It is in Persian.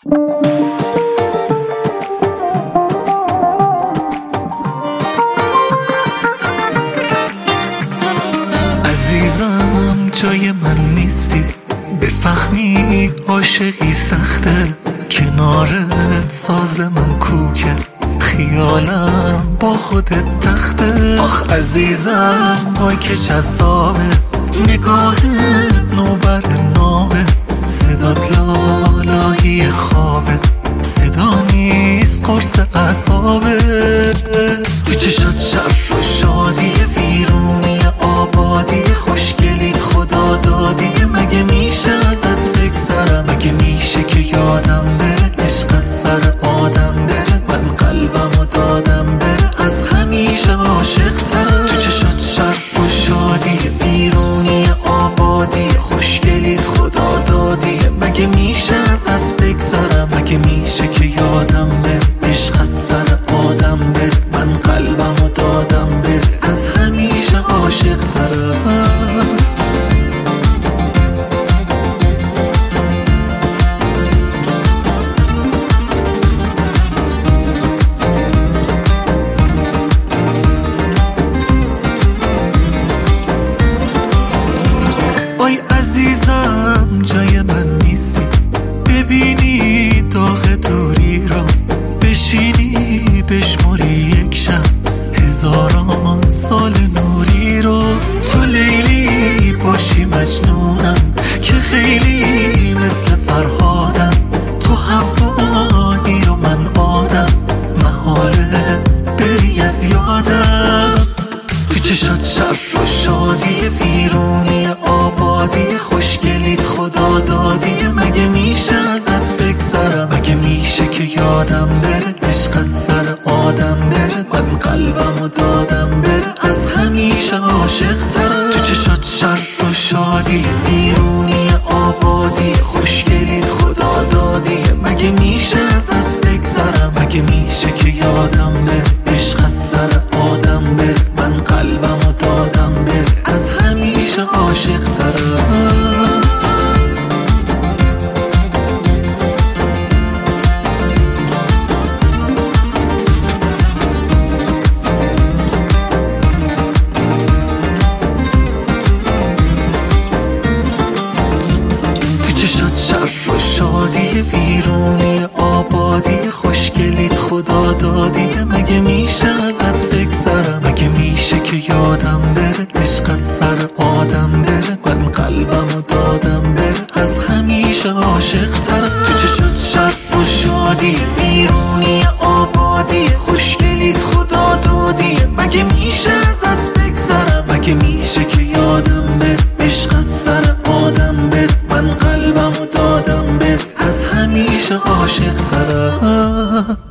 عزیزم جای من نیستی، بفهمی عاشقی سخته، کنارت ساز من کوکه، خیالم با خودت تخته. آخ عزیزم وای که جذابه، نگاهت نوبر نامه، صدات لالایی خوابه، صدا نیست قرص اعصابه. تو چشات شرف و شادی، ویرونی آبادی، خوشگلیت خدا دادی، مگه میشه ازت بگذرم؟ مگه میشه که یادم بره عشق از سر آدم بره؟ من قلبمو دادم بره، از همیشه عاشق ترم. تو چشات شرف و شادی، ویرونی آبادی، خوشگلیت خدا دادی، مگه میشه ازت بگذرم؟ مگه میشه که یادم بره عشق از سر آدم بره؟ من قلبمو دادم بره، از همیشه عاشق ترم. وای عزیزم جای من نیستی، ببینی داغ دوری رو، بشینی بشمری یک شب هزاران سال نوری رو. تو لیلی باشی مجنونم که خیلی مثل فرهادم، تو هوایی و من آدم، محاله بری از یادم. تو چشات شرف و شادی، ویرونی آبادی، خوشگلیت خدا دادی، مگه میشه ازت بگذرم؟ مگه میشه که یادم بره عشق از سر آدم بره؟ من قلبمو دادم بره، از همیشه عاشق ترم. تو چشات شرف و شادی، ویرونی آبادی، خوشگلیت خدا دادی، مگه میشه ازت بگذرم؟ مگه میشه که یادم بره عشق از سر آدم بره؟ من قلبمو دادم بره، از همیشه عاشق ترم. شرف و شادی، ویرونی آبادی، خوشگلیت خدا دادی، مگه میشه ازت بگذرم؟ مگه میشه که یادم بره عشق از سر آدم بره؟ من قلبمو دادم بره، از همیشه عاشق ترم. تو چشات شرف و شادی، ویرونی آبادی، خوشگلیت خدا دادی، مگه میشه ازت بگذرم؟ مگه میشه که یادم بره عشق از سر آدم بره؟ من قلبمو دادم بره، از همیشه عاشق ترم.